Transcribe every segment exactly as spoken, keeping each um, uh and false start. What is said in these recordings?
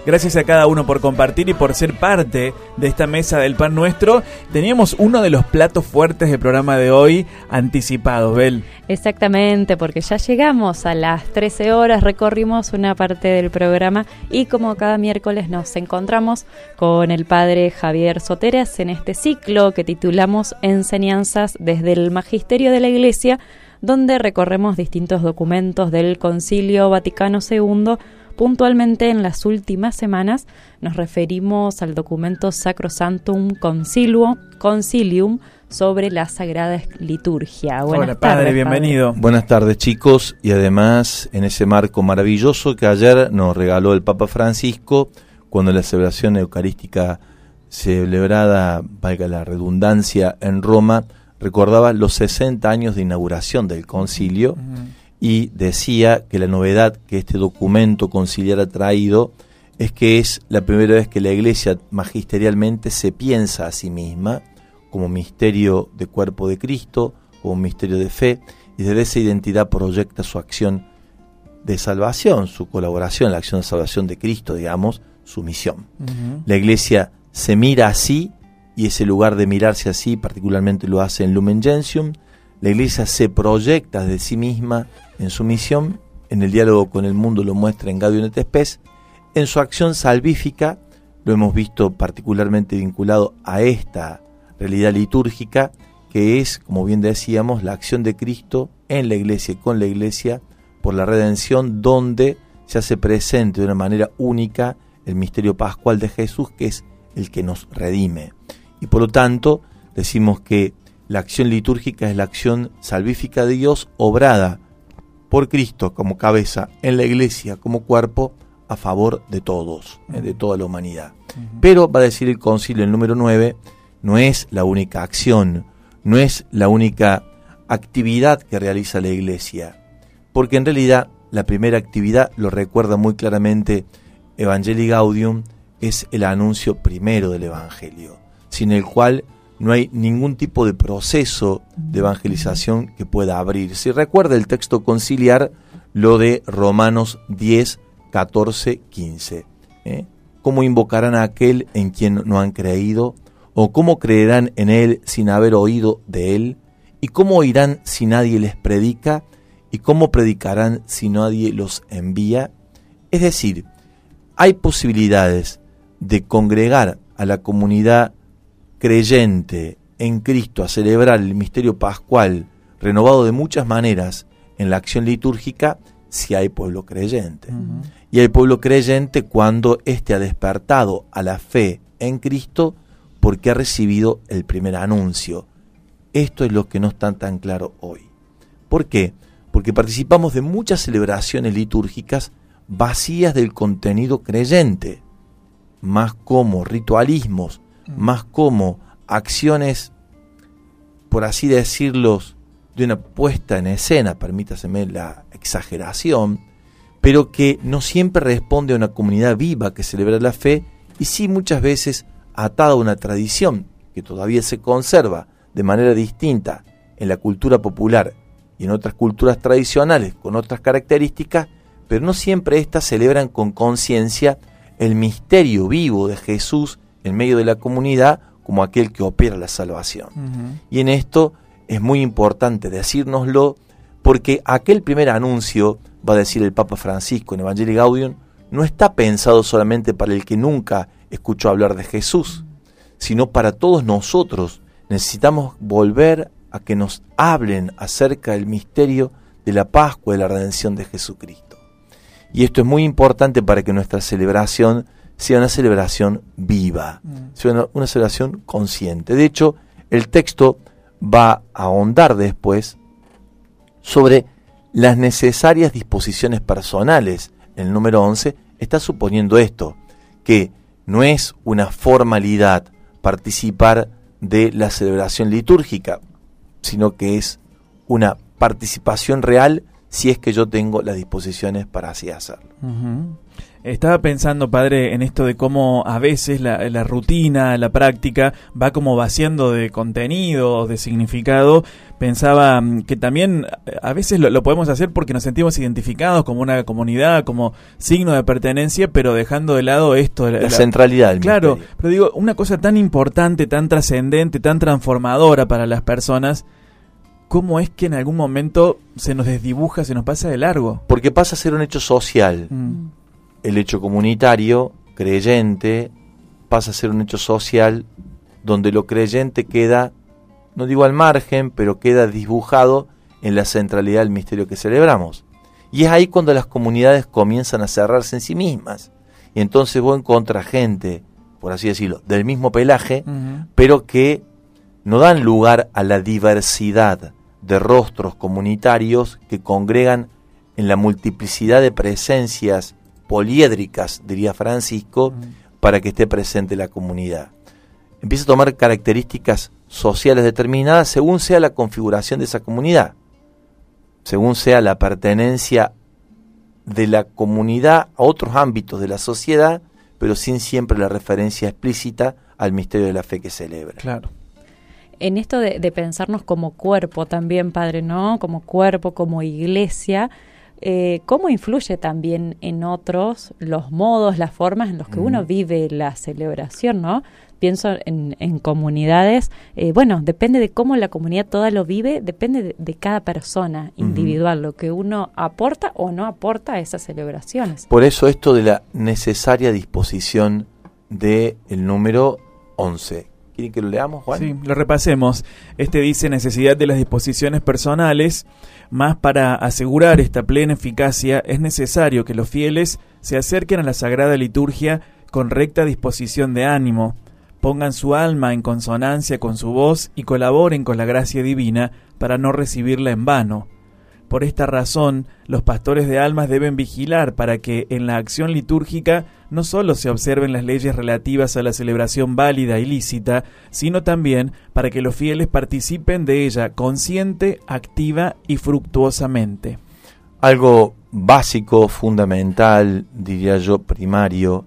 Gracias a cada uno por compartir y por ser parte de esta mesa del pan nuestro. Teníamos uno de los platos fuertes del programa de hoy anticipados, Bel. Exactamente, porque ya llegamos a las trece horas, recorrimos una parte del programa y como cada miércoles nos encontramos con el padre Javier Soteras en este ciclo que titulamos Enseñanzas desde el Magisterio de la Iglesia, donde recorremos distintos documentos del Concilio Vaticano segundo. Puntualmente en las últimas semanas nos referimos al documento Sacrosanctum Concilium, Concilium sobre la Sagrada Liturgia. Buenas Hola, padre, tardes, bienvenido. Padre. Buenas tardes, chicos, y además en ese marco maravilloso que ayer nos regaló el Papa Francisco, cuando la celebración eucarística celebrada, valga la redundancia, en Roma, recordaba los sesenta años de inauguración del concilio. Uh-huh. Y decía que la novedad que este documento conciliar ha traído es que es la primera vez que la Iglesia magisterialmente se piensa a sí misma como misterio de cuerpo de Cristo, como misterio de fe, y desde esa identidad proyecta su acción de salvación, su colaboración en la acción de salvación de Cristo, digamos, su misión. Uh-huh. La Iglesia se mira así, y ese lugar de mirarse así particularmente lo hace en Lumen Gentium. La Iglesia se proyecta de sí misma en su misión, en el diálogo con el mundo lo muestra en Gaudium et Spes, en su acción salvífica, lo hemos visto particularmente vinculado a esta realidad litúrgica, que es, como bien decíamos, la acción de Cristo en la Iglesia y con la Iglesia por la redención, donde se hace presente de una manera única el misterio pascual de Jesús, que es el que nos redime. Y por lo tanto, decimos que la acción litúrgica es la acción salvífica de Dios obrada por Cristo como cabeza en la Iglesia como cuerpo a favor de todos, uh-huh. de toda la humanidad. Uh-huh. Pero, va a decir el concilio, el número nueve, no es la única acción, no es la única actividad que realiza la Iglesia, porque en realidad la primera actividad, lo recuerda muy claramente Evangelii Gaudium, es el anuncio primero del Evangelio, sin el cual no hay ningún tipo de proceso de evangelización que pueda abrirse. Recuerda el texto conciliar, lo de Romanos diez, catorce, quince. ¿Eh? ¿Cómo invocarán a aquel en quien no han creído? ¿O cómo creerán en él sin haber oído de él? ¿Y cómo oirán si nadie les predica? ¿Y cómo predicarán si nadie los envía? Es decir, hay posibilidades de congregar a la comunidad creyente en Cristo a celebrar el misterio pascual, renovado de muchas maneras en la acción litúrgica, si hay pueblo creyente. Uh-huh. Y hay pueblo creyente cuando éste ha despertado a la fe en Cristo porque ha recibido el primer anuncio. Esto es lo que no está tan claro hoy. ¿Por qué? Porque participamos de muchas celebraciones litúrgicas vacías del contenido creyente, más como ritualismos, más como acciones, por así decirlo, de una puesta en escena, permítaseme la exageración, pero que no siempre responde a una comunidad viva que celebra la fe, y sí muchas veces atada a una tradición que todavía se conserva de manera distinta en la cultura popular y en otras culturas tradicionales con otras características, pero no siempre éstas celebran con conciencia el misterio vivo de Jesús en medio de la comunidad como aquel que opera la salvación. Uh-huh. Y en esto es muy importante decírnoslo, porque aquel primer anuncio, va a decir el Papa Francisco en Evangelii Gaudium, no está pensado solamente para el que nunca escuchó hablar de Jesús, sino para todos nosotros. Necesitamos volver a que nos hablen acerca del misterio de la Pascua, de la redención de Jesucristo. Y esto es muy importante para que nuestra celebración sea una celebración viva, mm. sea una, una celebración consciente. De hecho, el texto va a ahondar después sobre las necesarias disposiciones personales. En el número once está suponiendo esto, que no es una formalidad participar de la celebración litúrgica, sino que es una participación real si es que yo tengo las disposiciones para así hacerlo. Uh-huh. Estaba pensando, padre, en esto de cómo a veces la, la rutina, la práctica, va como vaciando de contenido, de significado. Pensaba que también a veces lo, lo podemos hacer porque nos sentimos identificados como una comunidad, como signo de pertenencia, pero dejando de lado esto. La, la centralidad del Claro, misterio. pero digo, una cosa tan importante, tan trascendente, tan transformadora para las personas, ¿cómo es que en algún momento se nos desdibuja, se nos pasa de largo? Porque pasa a ser un hecho social. Mm. El hecho comunitario, creyente, pasa a ser un hecho social donde lo creyente queda, no digo al margen, pero queda dibujado en la centralidad del misterio que celebramos. Y es ahí cuando las comunidades comienzan a cerrarse en sí mismas. Y entonces vos encontrás gente, por así decirlo, del mismo pelaje, uh-huh. pero que no dan lugar a la diversidad de rostros comunitarios que congregan en la multiplicidad de presencias poliédricas, diría Francisco, uh-huh. para que esté presente la comunidad. Empieza a tomar características sociales determinadas según sea la configuración de esa comunidad, según sea la pertenencia de la comunidad a otros ámbitos de la sociedad, pero sin siempre la referencia explícita al misterio de la fe que celebra. Claro. En esto de, de pensarnos como cuerpo también, padre, ¿no? Como cuerpo, como iglesia, Eh, ¿cómo influye también en otros los modos, las formas en los que mm. uno vive la celebración, ¿no? Pienso en, en comunidades, eh, bueno, depende de cómo la comunidad toda lo vive, depende de, de cada persona individual, mm. lo que uno aporta o no aporta a esas celebraciones. Por eso esto de la necesaria disposición del número once. ¿Quieren que lo leamos, Juan? Sí, lo repasemos. Este dice necesidad de las disposiciones personales, más para asegurar esta plena eficacia es necesario que los fieles se acerquen a la Sagrada Liturgia con recta disposición de ánimo, pongan su alma en consonancia con su voz y colaboren con la gracia divina para no recibirla en vano. Por esta razón, los pastores de almas deben vigilar para que en la acción litúrgica no solo se observen las leyes relativas a la celebración válida y lícita, sino también para que los fieles participen de ella consciente, activa y fructuosamente. Algo básico, fundamental, diría yo, primario,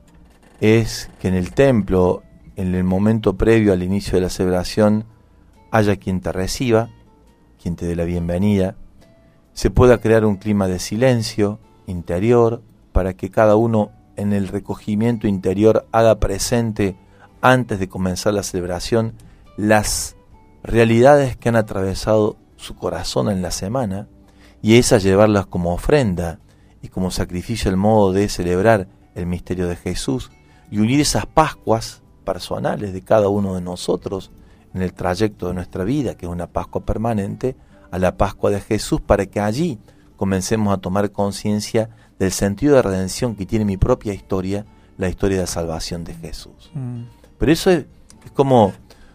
es que en el templo, en el momento previo al inicio de la celebración, haya quien te reciba, quien te dé la bienvenida, se pueda crear un clima de silencio interior para que cada uno en el recogimiento interior haga presente antes de comenzar la celebración las realidades que han atravesado su corazón en la semana y esas llevarlas como ofrenda y como sacrificio al modo de celebrar el misterio de Jesús y unir esas Pascuas personales de cada uno de nosotros en el trayecto de nuestra vida, que es una Pascua permanente, a la Pascua de Jesús, para que allí comencemos a tomar conciencia del sentido de redención que tiene mi propia historia, la historia de salvación de Jesús. Mm. Pero eso es, es como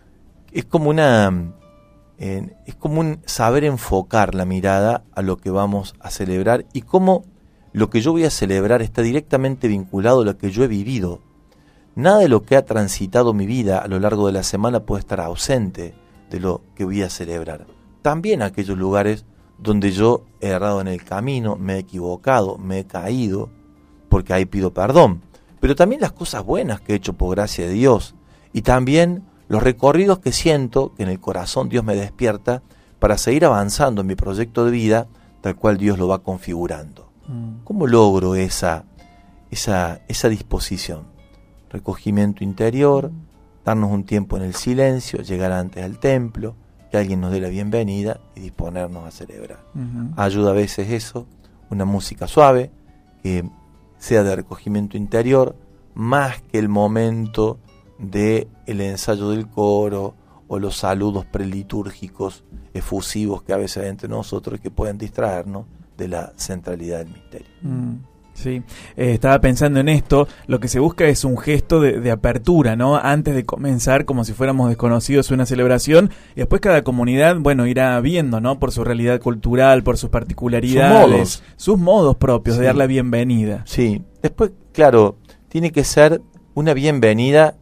es como una eh, es como un saber enfocar la mirada a lo que vamos a celebrar y cómo lo que yo voy a celebrar está directamente vinculado a lo que yo he vivido. Nada de lo que ha transitado mi vida a lo largo de la semana puede estar ausente de lo que voy a celebrar. También aquellos lugares donde yo he errado en el camino, me he equivocado, me he caído, porque ahí pido perdón. Pero también las cosas buenas que he hecho por gracia de Dios. Y también los recorridos que siento, que en el corazón Dios me despierta, para seguir avanzando en mi proyecto de vida, tal cual Dios lo va configurando. Mm. ¿Cómo logro esa, esa, esa disposición? Recogimiento interior, darnos un tiempo en el silencio, llegar antes al templo, que alguien nos dé la bienvenida y disponernos a celebrar. Uh-huh. Ayuda a veces eso, una música suave, que sea de recogimiento interior, más que el momento de el ensayo del coro o los saludos prelitúrgicos efusivos que a veces hay entre nosotros y que pueden distraernos de la centralidad del misterio. Mm. Sí, eh, estaba pensando en esto, lo que se busca es un gesto de, de apertura, ¿no? Antes de comenzar, como si fuéramos desconocidos, una celebración, y después cada comunidad, bueno, irá viendo, ¿no? Por su realidad cultural, por sus particularidades, sus modos, sus modos propios sí. de dar la bienvenida. Sí, después, claro, tiene que ser una bienvenida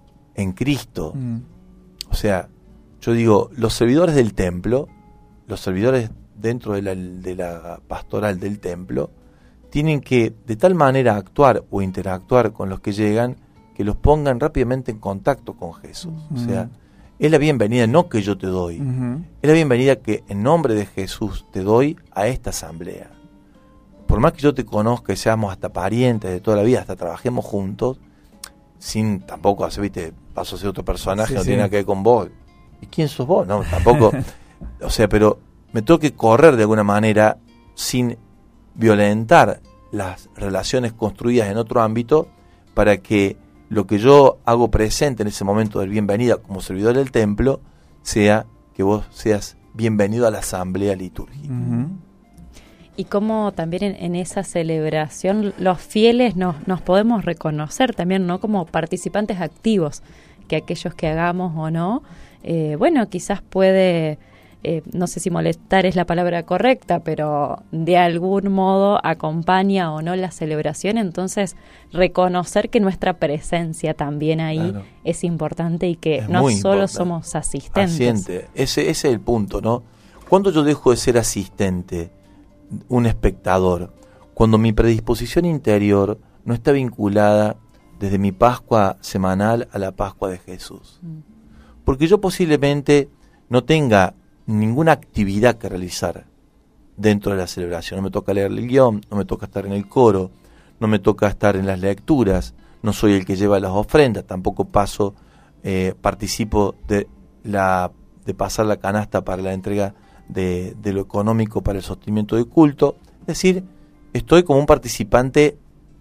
en Cristo. Mm. O sea, yo digo, los servidores del templo, los servidores dentro de la, de la pastoral del templo, tienen que de tal manera actuar o interactuar con los que llegan que los pongan rápidamente en contacto con Jesús. Uh-huh. O sea, es la bienvenida no que yo te doy, uh-huh. es la bienvenida que en nombre de Jesús te doy a esta asamblea. Por más que yo te conozca y seamos hasta parientes de toda la vida, hasta trabajemos juntos, sin tampoco hacer, viste, paso a ser otro personaje, sí, no sí. tiene nada que ver con vos. ¿Y quién sos vos? No, tampoco. O sea, pero me tengo que correr de alguna manera sin violentar las relaciones construidas en otro ámbito para que lo que yo hago presente en ese momento del bienvenida como servidor del templo sea que vos seas bienvenido a la asamblea litúrgica. Uh-huh. Y cómo también en, en esa celebración los fieles nos, nos podemos reconocer también, ¿no? Como participantes activos, que aquellos que hagamos o no, eh, bueno, quizás puede... Eh, no sé si molestar es la palabra correcta, pero de algún modo acompaña o no la celebración, entonces reconocer que nuestra presencia también ahí claro. es importante y que es no solo importante. Somos asistentes. Asiente. Ese, ese es el punto, ¿no? ¿Cuándo yo dejo de ser asistente, un espectador? Cuando mi predisposición interior no está vinculada desde mi Pascua semanal a la Pascua de Jesús. Mm. Porque yo posiblemente no tenga ninguna actividad que realizar dentro de la celebración. No me toca leer el guión, no me toca estar en el coro, no me toca estar en las lecturas, no soy el que lleva las ofrendas, tampoco paso, eh, participo de la de pasar la canasta para la entrega de, de lo económico para el sostenimiento del culto. Es decir, estoy como un participante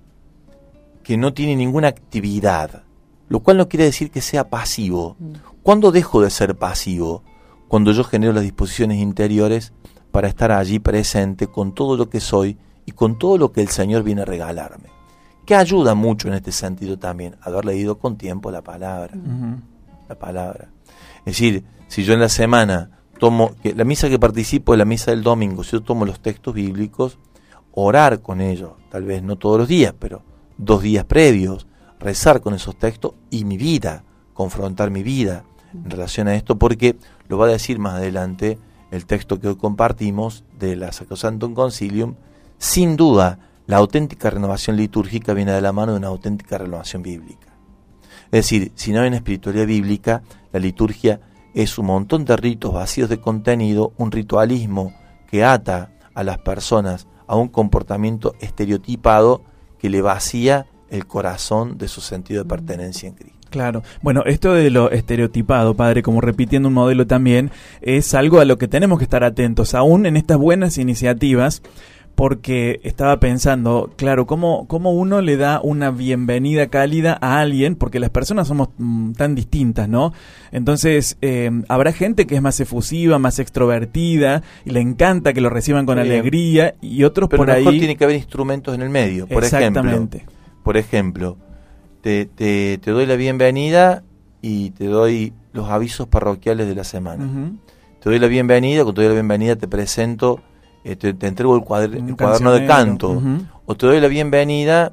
que no tiene ninguna actividad, lo cual no quiere decir que sea pasivo. ¿Cuándo dejo de ser pasivo? Cuando yo genero las disposiciones interiores para estar allí presente con todo lo que soy y con todo lo que el Señor viene a regalarme. Que ayuda mucho en este sentido también, haber leído con tiempo la palabra. Uh-huh. La palabra. Es decir, si yo en la semana tomo, que la misa que participo es la misa del domingo, si yo tomo los textos bíblicos, orar con ellos, tal vez no todos los días, pero dos días previos, rezar con esos textos y mi vida, confrontar mi vida en relación a esto, porque lo va a decir más adelante el texto que hoy compartimos de la Sacrosanctum Concilium. Sin duda, la auténtica renovación litúrgica viene de la mano de una auténtica renovación bíblica. Es decir, si no hay una espiritualidad bíblica, la liturgia es un montón de ritos vacíos de contenido, un ritualismo que ata a las personas a un comportamiento estereotipado que le vacía el corazón de su sentido de pertenencia en Cristo. Claro. Bueno, esto de lo estereotipado, padre, como repitiendo un modelo también, es algo a lo que tenemos que estar atentos, aún en estas buenas iniciativas, porque estaba pensando, claro, cómo, cómo uno le da una bienvenida cálida a alguien, porque las personas somos mm, tan distintas, ¿no? Entonces, eh, habrá gente que es más efusiva, más extrovertida, y le encanta que lo reciban con Bien. alegría, y otros Pero por ahí... Pero mejor tiene que haber instrumentos en el medio, por Exactamente. ejemplo. Por ejemplo... Te, te, te doy la bienvenida y te doy los avisos parroquiales de la semana. Uh-huh. Te doy la bienvenida, cuando te doy la bienvenida te presento, eh, te, te entrego el, cuader, el cuaderno de canto. Uh-huh. O te doy la bienvenida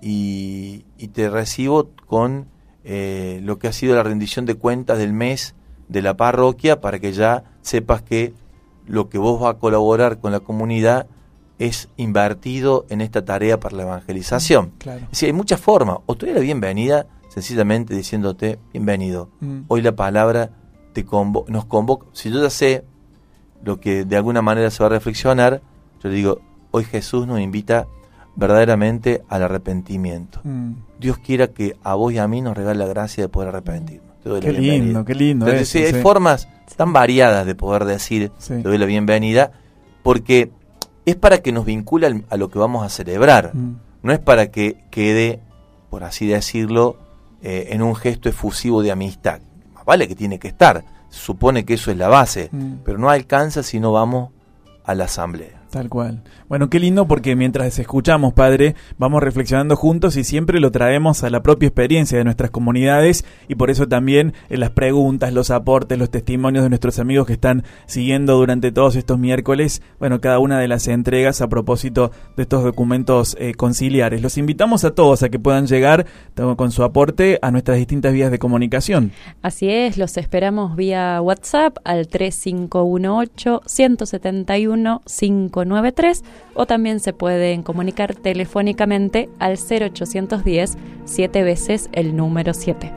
y, y te recibo con eh, lo que ha sido la rendición de cuentas del mes de la parroquia, para que ya sepas que lo que vos vas a colaborar con la comunidad es invertido en esta tarea para la evangelización. Claro. Es decir, hay muchas formas. O te doy la bienvenida sencillamente diciéndote bienvenido. Mm. Hoy la palabra te convo- nos convoca. Si yo ya sé lo que de alguna manera se va a reflexionar, yo le digo, hoy Jesús nos invita verdaderamente al arrepentimiento. Mm. Dios quiera que a vos y a mí nos regale la gracia de poder arrepentirnos. Te doy qué la bienvenida. lindo, qué lindo. Entonces, eso, hay sí. formas tan variadas de poder decir, sí. Te doy la bienvenida, porque es para que nos vincule a lo que vamos a celebrar. Mm. No es para que quede, por así decirlo, eh, en un gesto efusivo de amistad. Más vale que tiene que estar. Se supone que eso es la base. Mm. Pero no alcanza si no vamos a la asamblea. Tal cual. Bueno, qué lindo, porque mientras escuchamos, padre, vamos reflexionando juntos y siempre lo traemos a la propia experiencia de nuestras comunidades, y por eso también en las preguntas, los aportes, los testimonios de nuestros amigos que están siguiendo durante todos estos miércoles, bueno, cada una de las entregas a propósito de estos documentos eh, conciliares. Los invitamos a todos a que puedan llegar con su aporte a nuestras distintas vías de comunicación. Así es, los esperamos vía WhatsApp al tres cinco uno ocho, uno siete uno, cinco cinco nueve tres, o también se pueden comunicar telefónicamente al cero ochocientos diez, siete veces el número siete.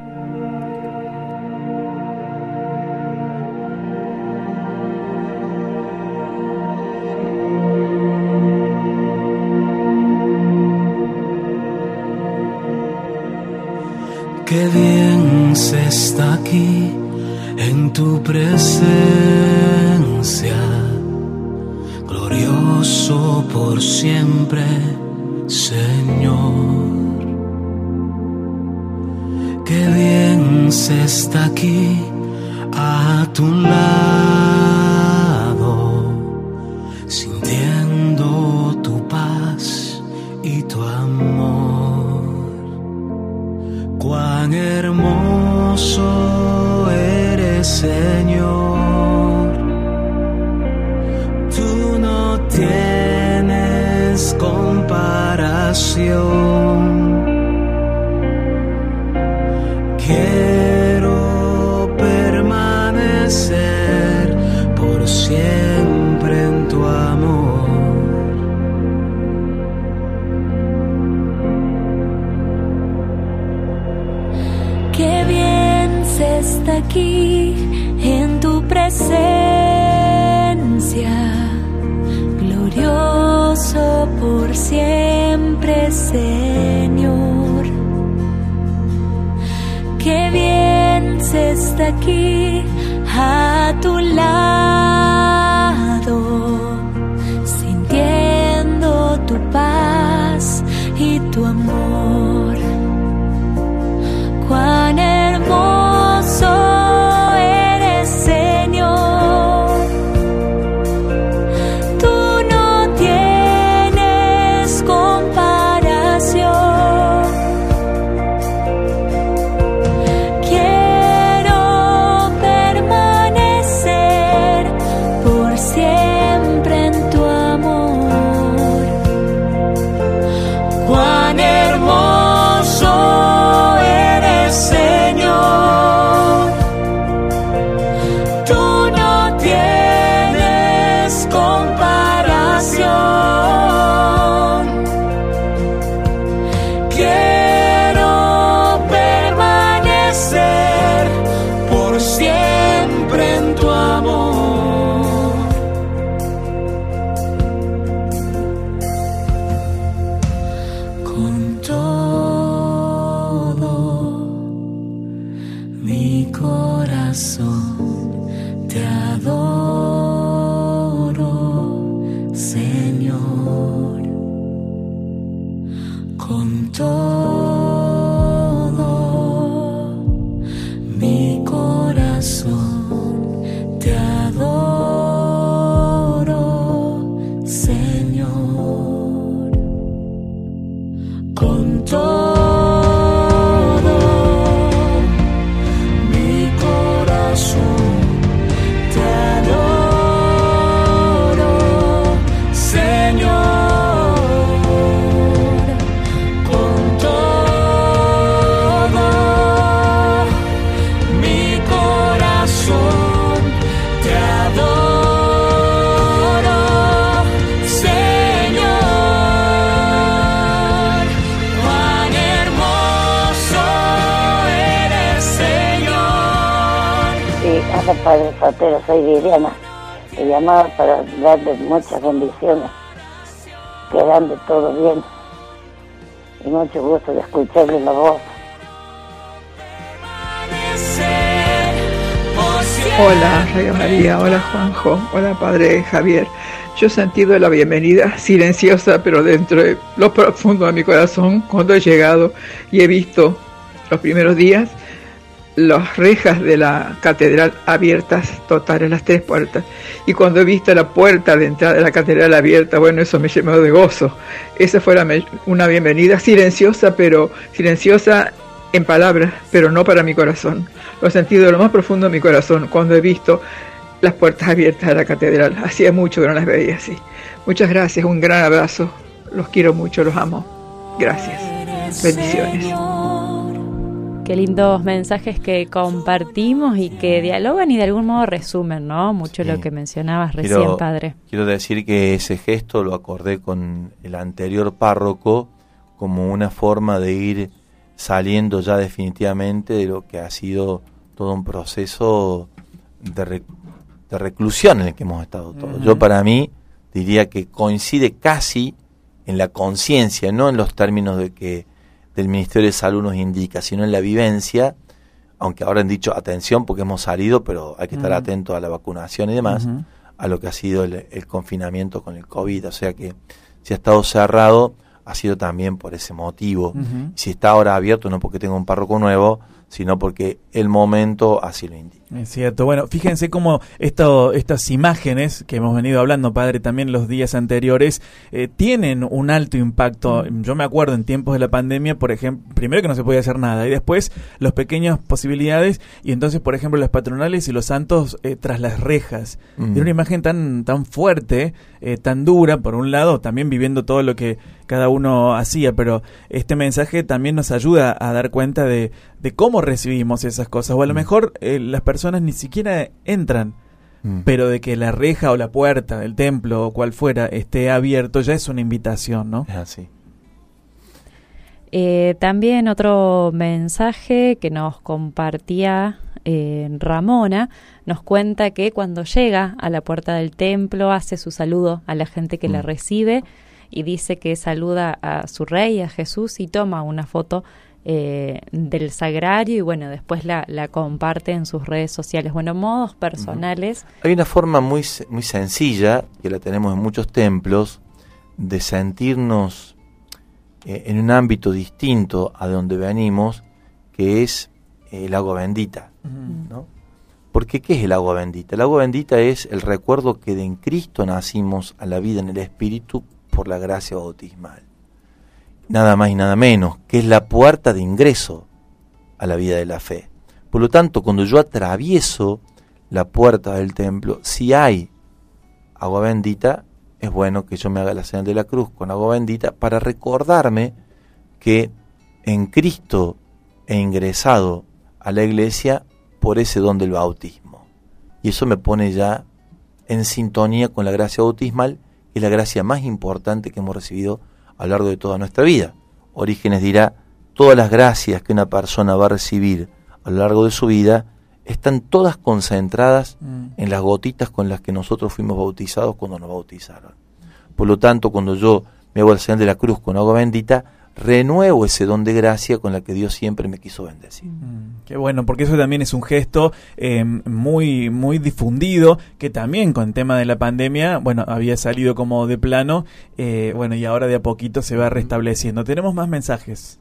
Qué bien se está aquí en tu presencia, glorioso por siempre, Señor. Qué bien se está aquí a tu lado, sintiendo tu paz y tu amor. Cuán hermoso eres, Señor. Tú no tienes comparación. Quiero permanecer por siempre en tu amor. Qué bien se está aquí en tu presencia, glorioso por siempre, Señor. Qué bien se está aquí a tu lado, sintiendo tu paz y tu amor. Cuán hermoso eres, Señor. Tú no tienes comparación. Quiero permanecer por siempre en tu amor. Cuán hermoso Señor, tú no tienes comparación. Quiero permanecer por siempre en tu amor. Con todo mi corazón te adoro, Señor. Con todo mi corazón te adoro, Señor. Con todo Padre Sotero, soy Viviana. Te llamaba para darle muchas bendiciones, que ande todo bien, y mucho gusto de escucharle la voz. Hola Radio María, hola Juanjo, hola Padre Javier. Yo he sentido la bienvenida silenciosa, pero dentro de lo profundo de mi corazón, cuando he llegado y he visto los primeros días las rejas de la catedral abiertas totales, las tres puertas, y cuando he visto la puerta de entrada de la catedral abierta, bueno, eso me llenó de gozo. Esa fue una bienvenida silenciosa, pero silenciosa en palabras, pero no para mi corazón. Lo he sentido de lo más profundo de mi corazón cuando he visto las puertas abiertas de la catedral. Hacía mucho que no las veía así. Muchas gracias, un gran abrazo, los quiero mucho, los amo. Gracias, bendiciones. Qué lindos mensajes que compartimos y que dialogan y de algún modo resumen, ¿no? Mucho Sí. lo que mencionabas recién, Quiero- padre. Quiero decir que ese gesto lo acordé con el anterior párroco como una forma de ir saliendo ya definitivamente de lo que ha sido todo un proceso de, re- de reclusión en el que hemos estado todos. Ujú. Yo para mí diría que coincide casi en la conciencia, no en los términos de que del Ministerio de Salud nos indica, sino en la vivencia, aunque ahora han dicho atención porque hemos salido, pero hay que estar Ujú. atentos a la vacunación y demás, Ujú. a lo que ha sido el, el confinamiento con el COVID. O sea que si ha estado cerrado, ha sido también por ese motivo. Ujú. Si está ahora abierto, no porque tenga un párroco nuevo, sino porque el momento así lo indica. Es cierto. Bueno, fíjense cómo esto, estas imágenes que hemos venido hablando, padre, también los días anteriores, eh, tienen un alto impacto. Yo me acuerdo en tiempos de la pandemia, por ejemplo, primero que no se podía hacer nada y después las pequeñas posibilidades y entonces, por ejemplo, las patronales y los santos eh, tras las rejas. Mm. Era una imagen tan, tan fuerte, eh, tan dura, por un lado, también viviendo todo lo que cada uno hacía, pero este mensaje también nos ayuda a dar cuenta de, de cómo recibimos esas cosas, o a lo Mm. mejor eh, las personas ni siquiera entran, Mm. pero de que la reja o la puerta del templo o cual fuera esté abierto ya es una invitación, ¿no? Es así. Eh, también otro mensaje que nos compartía eh, Ramona, nos cuenta que cuando llega a la puerta del templo hace su saludo a la gente que Mm. la recibe y dice que saluda a su rey, a Jesús, y toma una foto eh, del sagrario y bueno, después la, la comparte en sus redes sociales. Bueno, modos personales. Hay una forma muy, se- muy sencilla, que la tenemos en muchos templos, de sentirnos eh, en un ámbito distinto a donde venimos, que es eh, el agua bendita, ¿no? Porque ¿qué es el agua bendita? El agua bendita es el recuerdo que de en Cristo nacimos a la vida en el Espíritu por la gracia bautismal. Nada más y nada menos, que es la puerta de ingreso a la vida de la fe. Por lo tanto, cuando yo atravieso la puerta del templo, si hay agua bendita, es bueno que yo me haga la señal de la cruz con agua bendita para recordarme que en Cristo he ingresado a la iglesia por ese don del bautismo. Y eso me pone ya en sintonía con la gracia bautismal, que es la gracia más importante que hemos recibido a lo largo de toda nuestra vida. Orígenes dirá, todas las gracias que una persona va a recibir a lo largo de su vida están todas concentradas Mm. en las gotitas con las que nosotros fuimos bautizados cuando nos bautizaron. Por lo tanto, cuando yo me hago el señal de la cruz con agua bendita, renuevo ese don de gracia con la que Dios siempre me quiso bendecir. Mm, qué bueno, porque eso también es un gesto eh, muy muy difundido, que también con el tema de la pandemia, bueno, había salido como de plano, eh, bueno, y ahora de a poquito se va restableciendo. Tenemos más mensajes.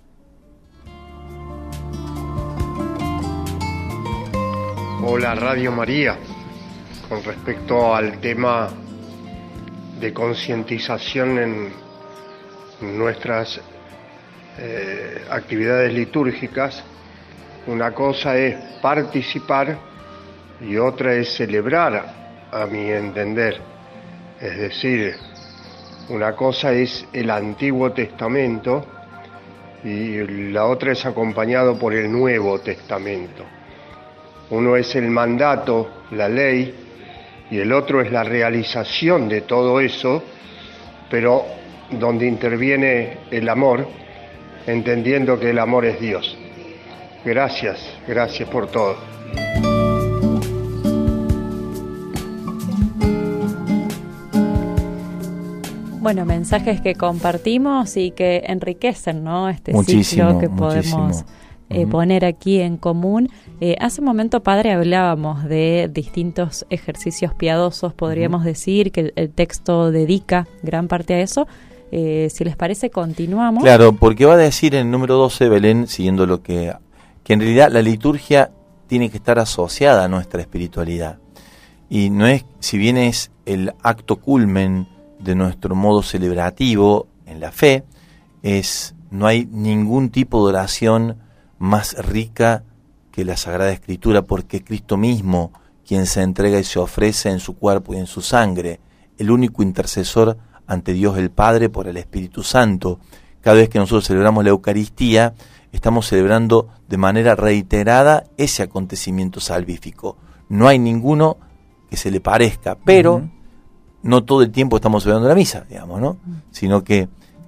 Hola Radio María, con respecto al tema de concientización en nuestras eh, actividades litúrgicas, una cosa es participar y otra es celebrar, a mi entender. Es decir, una cosa es el Antiguo Testamento y la otra es acompañado por el Nuevo Testamento. Uno es el mandato, la ley, y el otro es la realización de todo eso, pero donde interviene el amor, entendiendo que el amor es Dios. Gracias, gracias por todo. Bueno, mensajes que compartimos y que enriquecen, ¿no? Este Muchísimo, ciclo que muchísimo. podemos eh, Ujú. poner aquí en común. Eh, hace un momento, padre, hablábamos de distintos ejercicios piadosos, podríamos decir que el, el texto dedica gran parte a eso. Eh, si les parece, continuamos. Claro, porque va a decir en el número doce, Belén, siguiendo lo que... que en realidad la liturgia tiene que estar asociada a nuestra espiritualidad. Y no es, si bien es el acto culmen de nuestro modo celebrativo en la fe, es no hay ningún tipo de oración más rica que la Sagrada Escritura, porque Cristo mismo, quien se entrega y se ofrece en su cuerpo y en su sangre, el único intercesor ante Dios el Padre por el Espíritu Santo. Cada vez que nosotros celebramos la Eucaristía, estamos celebrando de manera reiterada ese acontecimiento salvífico. No hay ninguno que se le parezca, pero uh-huh. no todo el tiempo estamos celebrando la misa, digamos, ¿no? Uh-huh. Sino que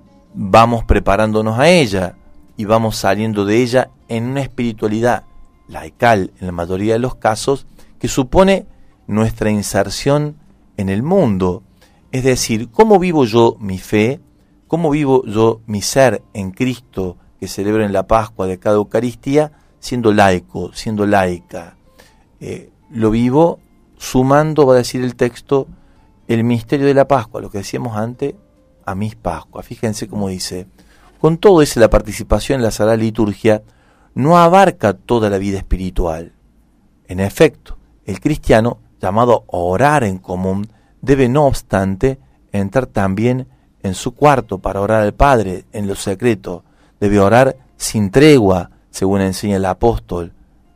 vamos preparándonos a ella y vamos saliendo de ella en una espiritualidad laical, en la mayoría de los casos, que supone nuestra inserción en el mundo. Es decir, ¿cómo vivo yo mi fe? ¿Cómo vivo yo mi ser en Cristo que celebro en la Pascua de cada Eucaristía? Siendo laico, siendo laica. Eh, lo vivo sumando, va a decir el texto, el misterio de la Pascua, lo que decíamos antes, a mis Pascuas. Fíjense cómo dice, con todo eso la participación en la Sagrada Liturgia no abarca toda la vida espiritual. En efecto, el cristiano, llamado a orar en común, debe no obstante entrar también en su cuarto para orar al Padre en lo secreto. Debe orar sin tregua, según enseña el apóstol,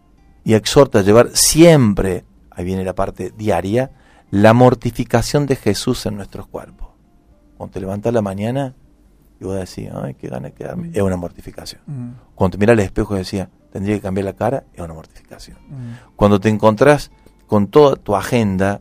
y exhorta a llevar siempre, ahí viene la parte diaria, la mortificación de Jesús en nuestros cuerpos. Cuando te levantas la mañana y vos decís, ay, qué gana de quedarme, es una mortificación. Mm. Cuando te miras al espejo y decías, tendría que cambiar la cara, es una mortificación. Mm. Cuando te encontrás con toda tu agenda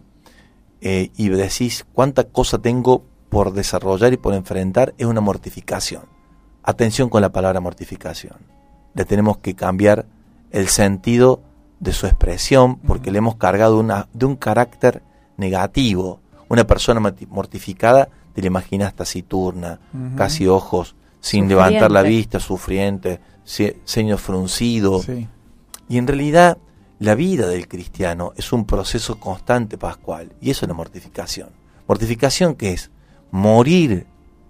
eh, y decís cuánta cosa tengo por desarrollar y por enfrentar, es una mortificación. Atención con la palabra mortificación. Le tenemos que cambiar el sentido de su expresión porque mm. le hemos cargado una, de un carácter negativo. Una persona mortificada te la imaginas taciturna, uh-huh. casi ojos sin sufriente. Levantar la vista, sufriente, ceño fruncido. Sí. Y en realidad la vida del cristiano es un proceso constante pascual, y eso es la mortificación. Mortificación, ¿qué es? Morir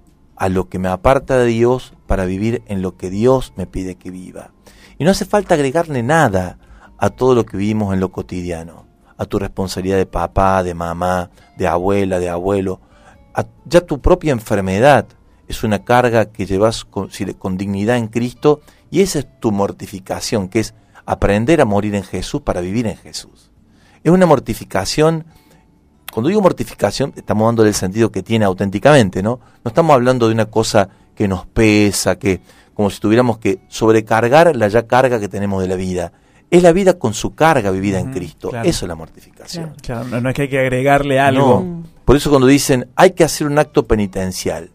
a lo que me aparta de Dios para vivir en lo que Dios me pide que viva. Y no hace falta agregarle nada a todo lo que vivimos en lo cotidiano, a tu responsabilidad de papá, de mamá, de abuela, de abuelo. A, ya tu propia enfermedad es una carga que llevas con, con dignidad en Cristo, y esa es tu mortificación, que es aprender a morir en Jesús para vivir en Jesús. Es una mortificación. Cuando digo mortificación, estamos dándole el sentido que tiene auténticamente, ¿no? No estamos hablando de una cosa que nos pesa, que como si tuviéramos que sobrecargar la ya carga que tenemos de la vida. Es la vida con su carga vivida en Cristo. Claro. Eso es la mortificación. Claro, no, no es que hay que agregarle algo. No. Por eso cuando dicen hay que hacer un acto penitencial,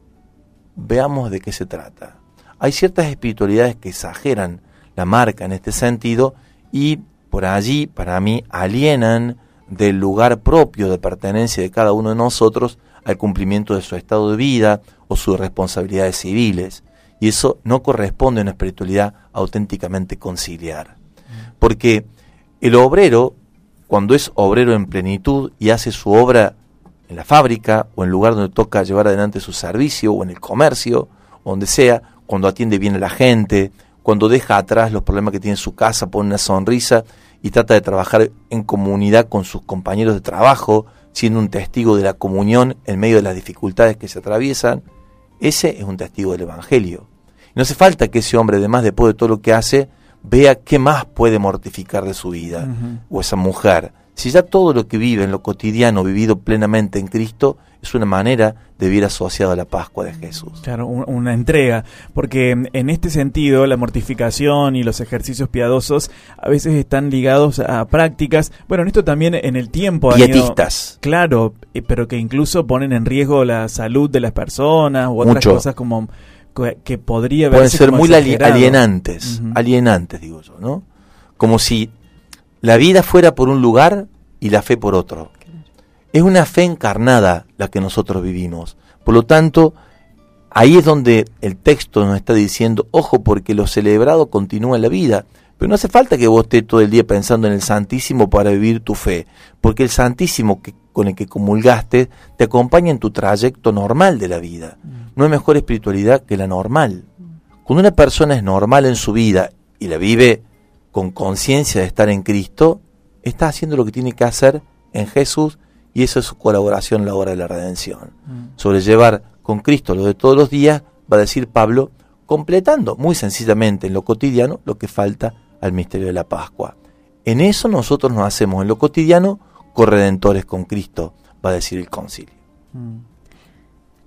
veamos de qué se trata. Hay ciertas espiritualidades que exageran la marca en este sentido y por allí, para mí, alienan del lugar propio de pertenencia de cada uno de nosotros al cumplimiento de su estado de vida o sus responsabilidades civiles. Y eso no corresponde a una espiritualidad auténticamente conciliar. Porque el obrero, cuando es obrero en plenitud y hace su obra en la fábrica o en el lugar donde toca llevar adelante su servicio o en el comercio, o donde sea, cuando atiende bien a la gente, cuando deja atrás los problemas que tiene en su casa, pone una sonrisa y trata de trabajar en comunidad con sus compañeros de trabajo, siendo un testigo de la comunión en medio de las dificultades que se atraviesan, ese es un testigo del Evangelio. No hace falta que ese hombre, además, después de todo lo que hace, vea qué más puede mortificar de su vida, uh-huh. o esa mujer. Si ya todo lo que vive en lo cotidiano, vivido plenamente en Cristo, es una manera de vivir asociado a la Pascua de Jesús. Claro, un, una entrega, porque en este sentido la mortificación y los ejercicios piadosos a veces están ligados a prácticas, bueno, en esto también en el tiempo. Pietistas. Ido, claro, pero que incluso ponen en riesgo la salud de las personas u otras Mucho. cosas como que podría pueden ser muy alienantes, uh-huh. alienantes digo yo, ¿no? Como si la vida fuera por un lugar y la fe por otro. Claro. Es una fe encarnada la que nosotros vivimos. Por lo tanto, ahí es donde el texto nos está diciendo, ojo, porque lo celebrado continúa en la vida. Pero no hace falta que vos estés todo el día pensando en el Santísimo para vivir tu fe, porque el Santísimo que, con el que comulgaste te acompaña en tu trayecto normal de la vida. Mm. No hay mejor espiritualidad que la normal. Cuando una persona es normal en su vida y la vive con conciencia de estar en Cristo, está haciendo lo que tiene que hacer en Jesús, y eso es su colaboración en la obra de la redención. Mm. Sobrellevar con Cristo lo de todos los días, va a decir Pablo, completando muy sencillamente en lo cotidiano lo que falta al misterio de la Pascua. En eso nosotros nos hacemos en lo cotidiano corredentores con Cristo, va a decir el concilio. Mm.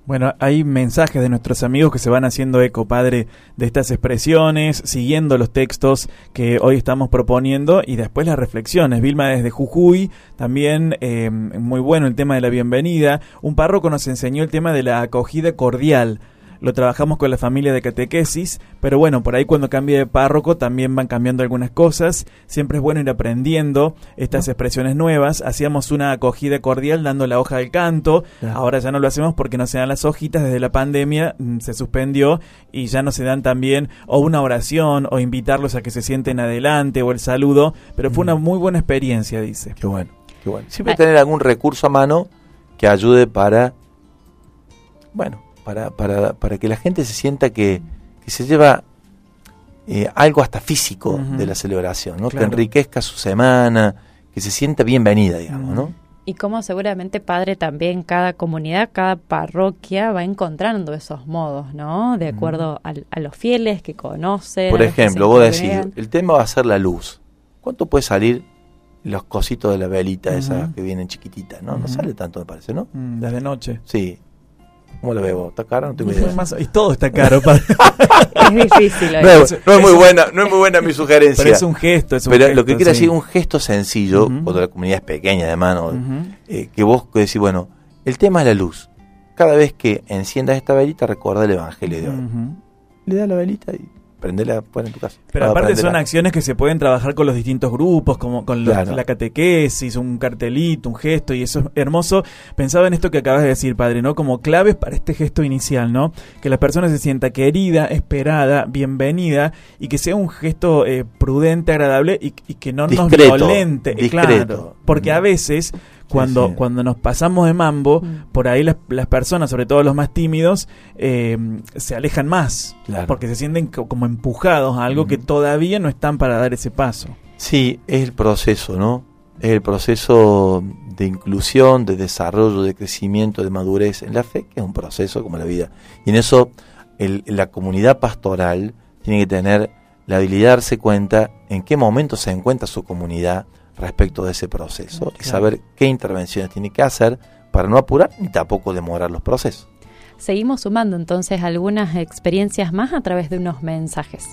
Bueno, hay mensajes de nuestros amigos que se van haciendo eco, padre, de estas expresiones, siguiendo los textos que hoy estamos proponiendo y después las reflexiones. Vilma desde Jujuy, también eh, muy bueno el tema de la bienvenida. Un párroco nos enseñó el tema de la acogida cordial. Lo trabajamos con la familia de catequesis, pero bueno, por ahí cuando cambie de párroco también van cambiando algunas cosas. Siempre es bueno ir aprendiendo estas expresiones nuevas. Hacíamos una acogida cordial dando la hoja del canto. Claro. Ahora ya no lo hacemos porque no se dan las hojitas. Desde la pandemia se suspendió y ya no se dan también o una oración o invitarlos a que se sienten adelante o el saludo. Pero fue mm. una muy buena experiencia, dice. Qué bueno, qué bueno. Siempre tener algún recurso a mano que ayude para... Bueno... Para, para, para que la gente se sienta que, que se lleva eh, algo hasta físico uh-huh. de la celebración, ¿no? Claro. Que enriquezca su semana, que se sienta bienvenida, digamos, uh-huh. ¿no? Y como seguramente, padre, también cada comunidad, cada parroquia va encontrando esos modos, ¿no? De acuerdo uh-huh. a, a los fieles que conocen. Por ejemplo, vos decís, el tema va a ser la luz. ¿Cuánto puede salir los cositos de la velita uh-huh. esas que vienen chiquititas, ¿no? Uh-huh. No sale tanto, me parece, ¿no? Mm, desde noche. Sí. ¿Cómo lo veo? ¿Está caro? No tengo idea. Más, y todo está caro, padre. Es difícil. No, es, no es muy buena, no es muy buena mi sugerencia. Pero es un gesto, es un Pero gesto, lo que quiero sí. decir, un gesto sencillo, uh-huh. cuando la comunidad es pequeña, además, ¿no? uh-huh. eh, que vos decís, bueno, el tema es la luz. Cada vez que enciendas esta velita, recuerda el Evangelio de hoy. Uh-huh. Le das la velita y prendela fuera en tu casa. Pero aparte son acciones que se pueden trabajar con los distintos grupos, como con los, claro. la catequesis, un cartelito, un gesto, y eso es hermoso. Pensaba en esto que acabas de decir, padre, ¿no? Como claves para este gesto inicial, ¿no? Que la persona se sienta querida, esperada, bienvenida, y que sea un gesto eh, prudente, agradable, y, y que no discreto, nos violente. Discreto. Claro, porque a veces... Cuando, sí, sí. cuando nos pasamos de mambo, mm. por ahí las, las personas, sobre todo los más tímidos, eh, se alejan más, claro. porque se sienten co- como empujados a algo mm. que todavía no están para dar ese paso. Sí, es el proceso, ¿no? Es el proceso de inclusión, de desarrollo, de crecimiento, de madurez en la fe, que es un proceso como la vida. Y en eso el, la comunidad pastoral tiene que tener la habilidad de darse cuenta en qué momento se encuentra su comunidad respecto de ese proceso, claro. y saber qué intervenciones tiene que hacer para no apurar ni tampoco demorar los procesos. Seguimos sumando entonces algunas experiencias más a través de unos mensajes.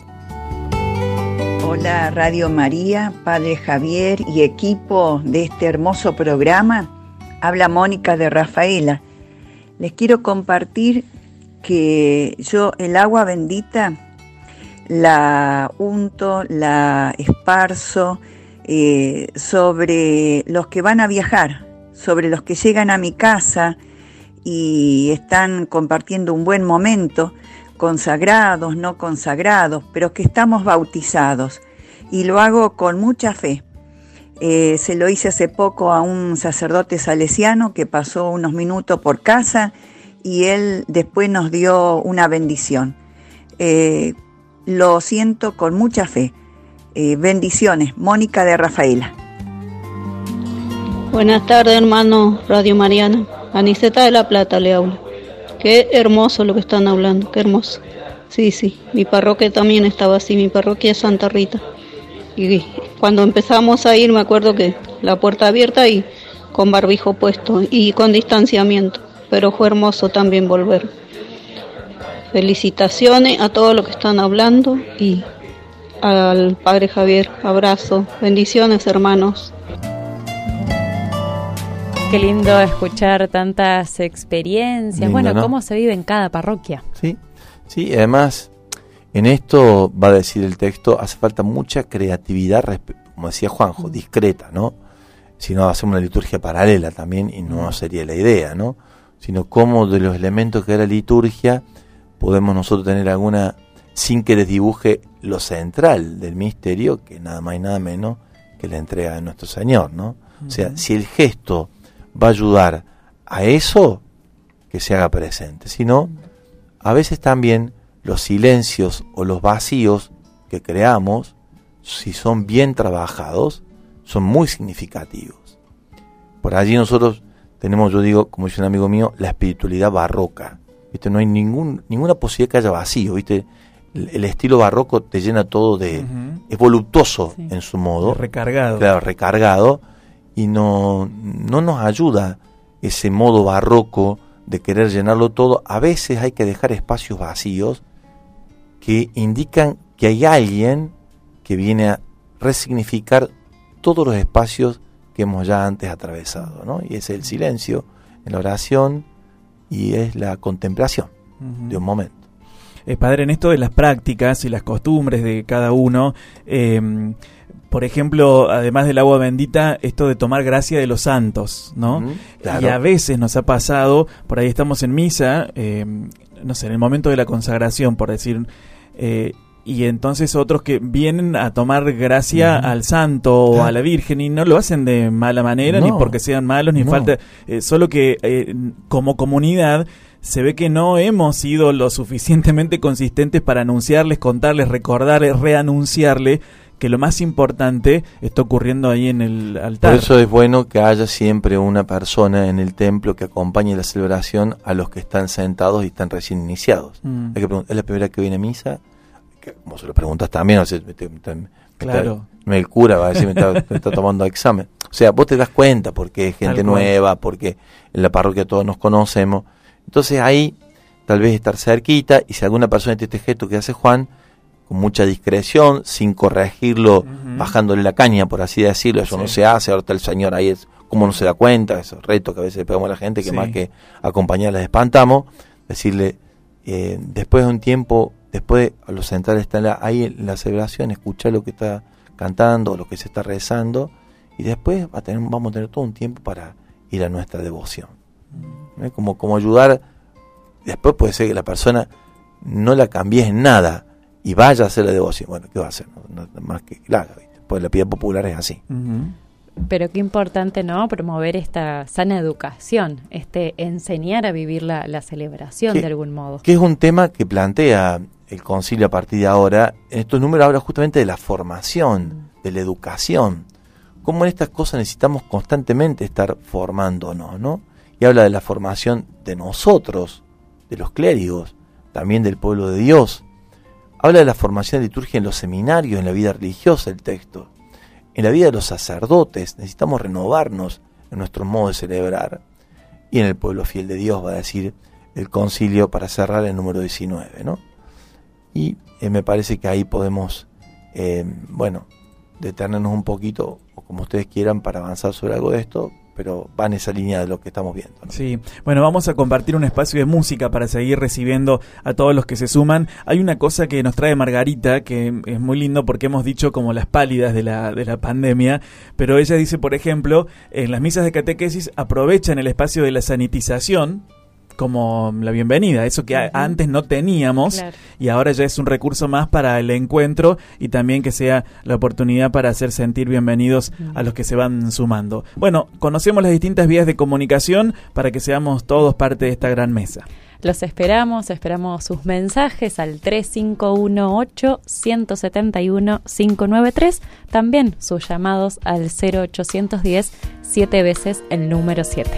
Hola Radio María, Padre Javier y equipo de este hermoso programa. Habla Mónica de Rafaela. Les quiero compartir que yo el agua bendita la unto, la esparzo, Eh, sobre los que van a viajar, sobre los que llegan a mi casa y están compartiendo un buen momento, consagrados, no consagrados, pero que estamos bautizados, y lo hago con mucha fe. Eh, se lo hice hace poco a un sacerdote salesiano que pasó unos minutos por casa y él después nos dio una bendición. Eh, lo siento con mucha fe. Eh, bendiciones, Mónica de Rafaela. Buenas tardes, hermano Radio Mariana. Aniceta de La Plata le habla. Qué hermoso lo que están hablando, qué hermoso. Sí, sí, mi parroquia también estaba así, mi parroquia es Santa Rita. Y cuando empezamos a ir, me acuerdo que la puerta abierta y con barbijo puesto y con distanciamiento, pero fue hermoso también volver. Felicitaciones a todos los que están hablando y al Padre Javier, abrazo, bendiciones hermanos. Qué lindo escuchar tantas experiencias. Lindo, bueno, ¿no? ¿Cómo se vive en cada parroquia? Sí, sí, además en esto va a decir el texto, hace falta mucha creatividad, como decía Juanjo, discreta, ¿no? Si no, hacemos una liturgia paralela también y no sería la idea, ¿no? Sino cómo de los elementos que es la liturgia podemos nosotros tener alguna, sin que les dibuje lo central del misterio, que nada más y nada menos que la entrega de nuestro Señor, ¿no? Uh-huh. O sea, si el gesto va a ayudar a eso, que se haga presente. Si no, a veces también los silencios o los vacíos que creamos, si son bien trabajados, son muy significativos. Por allí nosotros tenemos, yo digo, como dice un amigo mío, la espiritualidad barroca. ¿Viste? No hay ningún, ninguna posibilidad que haya vacío, ¿viste? El, el estilo barroco te llena todo de... Uh-huh. Es voluptuoso, sí, en su modo. Recargado. Claro, recargado. Y no, no nos ayuda ese modo barroco de querer llenarlo todo. A veces hay que dejar espacios vacíos que indican que hay alguien que viene a resignificar todos los espacios que hemos ya antes atravesado, ¿no? Y es el silencio, en la oración, y es la contemplación uh-huh. de un momento. Eh, padre, en esto de las prácticas y las costumbres de cada uno, eh, por ejemplo, además del agua bendita, esto de tomar gracia de los santos, ¿no? Uh-huh, claro. Y a veces nos ha pasado, por ahí estamos en misa, eh, no sé, en el momento de la consagración, por decir, eh, y entonces otros que vienen a tomar gracia uh-huh. al santo o claro. a la Virgen, y no lo hacen de mala manera, no. ni porque sean malos, ni no. falta, eh, solo que eh, como comunidad se ve que no hemos sido lo suficientemente consistentes para anunciarles, contarles, recordarles, reanunciarles que lo más importante está ocurriendo ahí en el altar. Por eso es bueno que haya siempre una persona en el templo que acompañe la celebración a los que están sentados y están recién iniciados. Mm. Hay que preguntar, ¿es la primera que viene a misa? Que, como se lo preguntas también, o sea, me, me, me, claro. me, el cura va a decir, me está, me está tomando examen. O sea, vos te das cuenta porque es gente nueva, porque en la parroquia todos nos conocemos. Entonces ahí, tal vez estar cerquita, y si alguna persona tiene este gesto que hace Juan, con mucha discreción, sin corregirlo, uh-huh. bajándole la caña, por así decirlo, eso sí. no se hace, ahora está el señor ahí, es, como no se da cuenta, esos retos que a veces le pegamos a la gente, que sí. más que acompañarla les espantamos, decirle, eh, después de un tiempo, después a los centrales están ahí en la celebración, escuchar lo que está cantando, lo que se está rezando, y después va a tener, vamos a tener todo un tiempo para ir a nuestra devoción. Uh-huh. ¿Eh? Como, como ayudar, después puede ser que la persona no la cambies en nada, y vaya a hacer la devoción. Bueno, ¿qué va a hacer? No, no, más que la haga, ¿viste? Pues la piedad popular es así. Uh-huh. Pero qué importante, ¿no? Promover esta sana educación, este enseñar a vivir la, la celebración de algún modo. Que es un tema que plantea el concilio a partir de ahora. En estos números habla justamente de la formación, uh-huh. de la educación. Cómo en estas cosas necesitamos constantemente estar formándonos, ¿no? Y habla de la formación de nosotros, de los clérigos, también del pueblo de Dios. Habla de la formación de liturgia en los seminarios, en la vida religiosa, el texto. En la vida de los sacerdotes, necesitamos renovarnos en nuestro modo de celebrar. Y en el pueblo fiel de Dios, va a decir el concilio para cerrar el número diecinueve, ¿no? Y eh, me parece que ahí podemos, eh, bueno, detenernos un poquito, o como ustedes quieran, para avanzar sobre algo de esto, pero va en esa línea de lo que estamos viendo, ¿no? Sí, bueno, vamos a compartir un espacio de música para seguir recibiendo a todos los que se suman. Hay una cosa que nos trae Margarita, que es muy lindo porque hemos dicho como las pálidas de la, de la pandemia, pero ella dice, por ejemplo, en las misas de catequesis aprovechan el espacio de la sanitización como la bienvenida, eso que uh-huh. a, antes no teníamos, claro. y ahora ya es un recurso más para el encuentro y también que sea la oportunidad para hacer sentir bienvenidos uh-huh. a los que se van sumando. Bueno, conocemos las distintas vías de comunicación para que seamos todos parte de esta gran mesa. Los esperamos, esperamos sus mensajes al tres cinco uno ocho, uno siete uno, cinco nueve tres, también sus llamados al cero ochocientos diez, siete veces el número siete.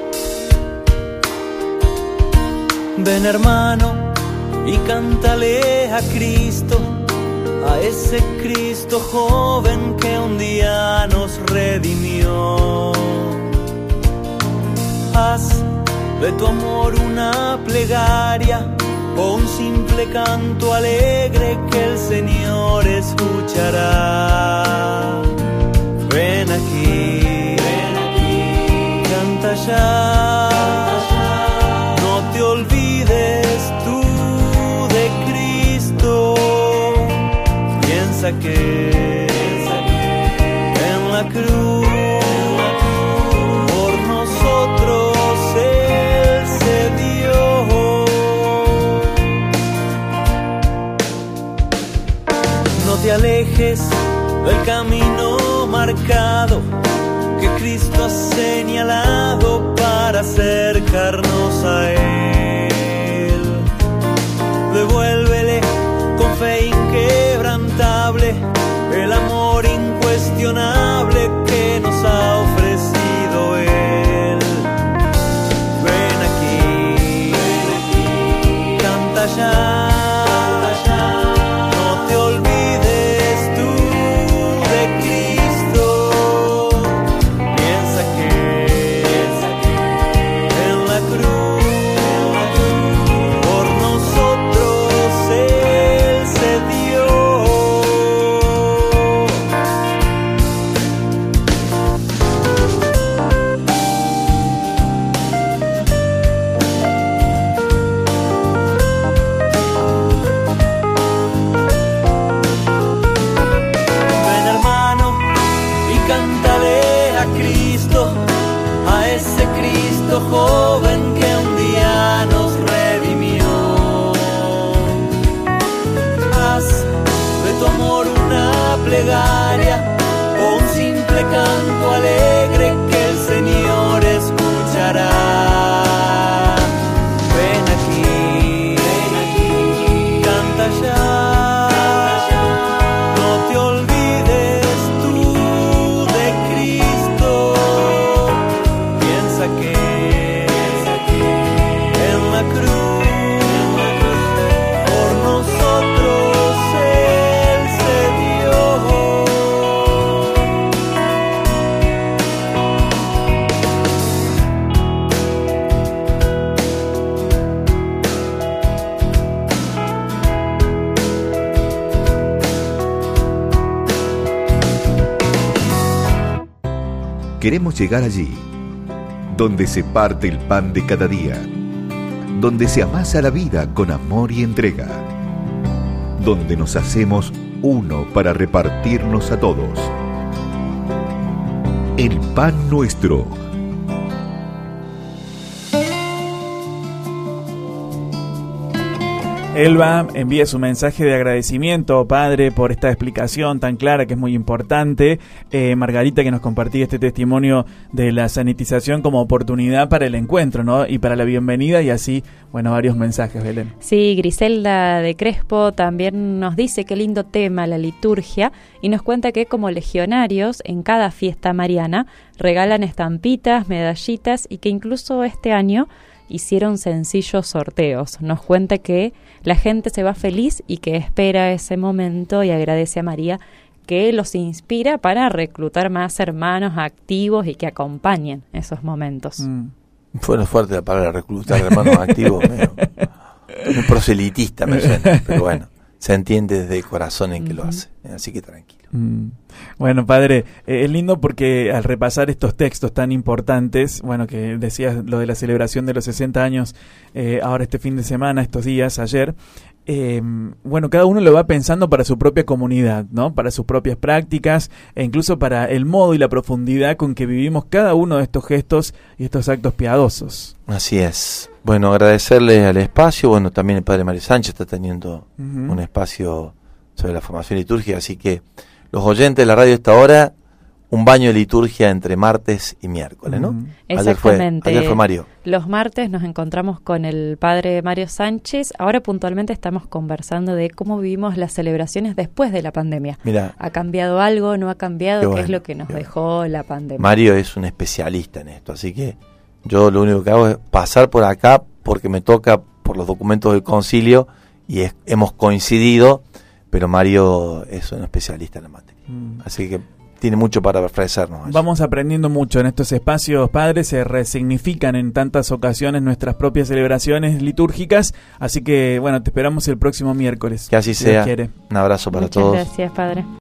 Ven hermano y cántale a Cristo, a ese Cristo joven que un día nos redimió. Haz de tu amor una plegaria o un simple canto alegre que el Señor escuchará. Ven aquí, ven aquí, canta ya. No te olvides tú de Cristo, piensa que en la cruz por nosotros Él se dio. No te alejes del camino marcado que Cristo ha señalado para acercarnos a Él. Devuélvele con fe inquebrantable el amor incuestionable que nos ha ofrecido Él. Ven aquí, ven aquí, canta ya. Cruz simple canto alegre que el Señor escuchará. Ven aquí, ven aquí, canta ya, no te olvides tú de Cristo, piensa que en la cruz por nosotros Él se dio. Queremos llegar allí, donde se parte el pan de cada día, donde se amasa la vida con amor y entrega, donde nos hacemos uno para repartirnos a todos. El pan nuestro. Elba envía su mensaje de agradecimiento, padre, por esta explicación tan clara que es muy importante. Eh, Margarita, que nos compartía este testimonio de la sanitización como oportunidad para el encuentro, ¿no? Y para la bienvenida, y así, bueno, varios mensajes, Belén. Sí, Griselda de Crespo también nos dice qué lindo tema la liturgia y nos cuenta que como legionarios en cada fiesta mariana regalan estampitas, medallitas y que incluso este año hicieron sencillos sorteos. Nos cuenta que la gente se va feliz y que espera ese momento y agradece a María que los inspira para reclutar más hermanos activos y que acompañen esos momentos. Mm. Fue fuerte la palabra reclutar hermanos activos, medio, un proselitista me suena, pero bueno, se entiende desde el corazón en que uh-huh. lo hace, así que tranquilo. Mm. Bueno, padre, eh, es lindo porque al repasar estos textos tan importantes, bueno, que decías lo de la celebración de los sesenta años, eh, ahora este fin de semana, estos días, ayer, eh, bueno, cada uno lo va pensando para su propia comunidad, ¿no? Para sus propias prácticas e incluso para el modo y la profundidad con que vivimos cada uno de estos gestos y estos actos piadosos. Así es. Bueno, agradecerle al espacio, bueno, también el padre Mario Sánchez está teniendo uh-huh. un espacio sobre la formación litúrgica, así que los oyentes de la radio a esta hora, un baño de liturgia entre martes y miércoles, ¿no? Mm, exactamente. Ayer fue, ayer fue Mario. Los martes nos encontramos con el padre Mario Sánchez. Ahora puntualmente estamos conversando de cómo vivimos las celebraciones después de la pandemia. Mirá, ¿Ha cambiado algo? ¿No ha cambiado? Qué ¿Qué bueno, es lo que nos dejó la pandemia? Mario es un especialista en esto, así que yo lo único que hago es pasar por acá porque me toca por los documentos del concilio y es, hemos coincidido, pero Mario es un especialista en la materia. Mm. Así que tiene mucho para ofrecernos. Allí. Vamos aprendiendo mucho en estos espacios, padres, se resignifican en tantas ocasiones nuestras propias celebraciones litúrgicas, así que bueno, te esperamos el próximo miércoles. Que así si sea. Dios quiere. Un abrazo para Muchas todos. Gracias, padre.